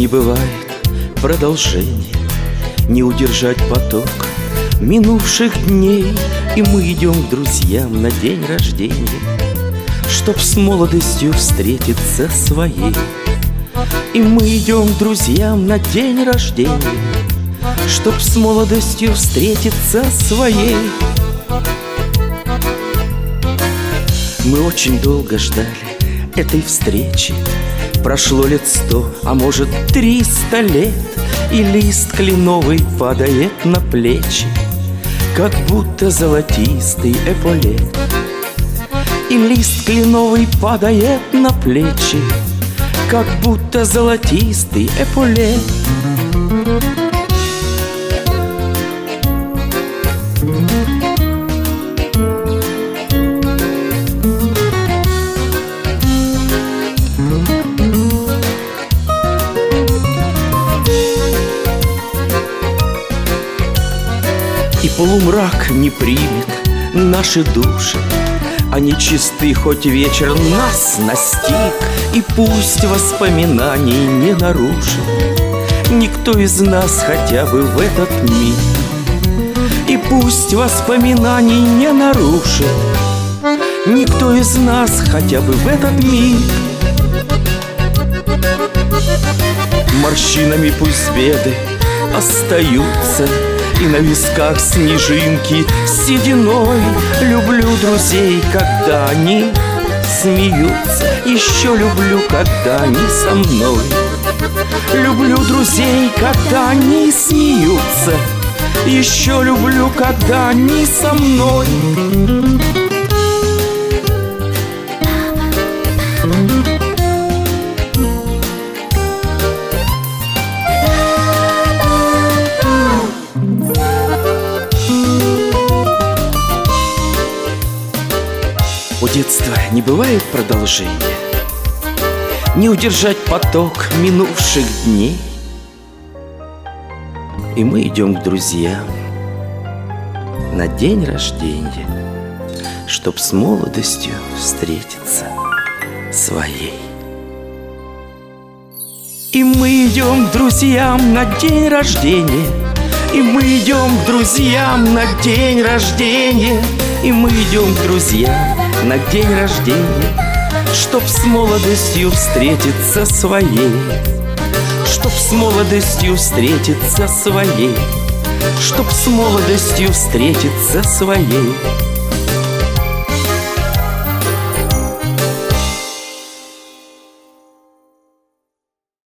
не бывает продолжения, не удержать поток минувших дней. И мы идем к друзьям на день рождения, чтоб с молодостью встретиться своей. И мы идем к друзьям на день рождения, чтоб с молодостью встретиться своей. Мы очень долго ждали этой встречи. Прошло лет 100, а может 300 лет, и лист кленовый падает на плечи, как будто золотистый эполет. И лист кленовый падает на плечи, как будто золотистый эполет. И полумрак не примет наши души, они чисты, хоть вечер нас настиг. И пусть воспоминаний не нарушит никто из нас хотя бы в этот миг. И пусть воспоминаний не нарушит никто из нас хотя бы в этот миг. Морщинами пусть беды остаются, и на висках снежинки сединой. Люблю друзей, когда они смеются, еще люблю, когда они со мной. Люблю друзей, когда они смеются, еще люблю, когда они со мной. У детства не бывает продолжения, не удержать поток минувших дней. И мы идем к друзьям на день рождения, чтоб с молодостью встретиться своей. И мы идем к друзьям на день рождения, и мы идем к друзьям на день рождения, и мы идем к друзьям на день рождения, чтоб с молодостью встретиться своей. Чтоб с молодостью встретиться своей, чтоб с молодостью встретиться своей.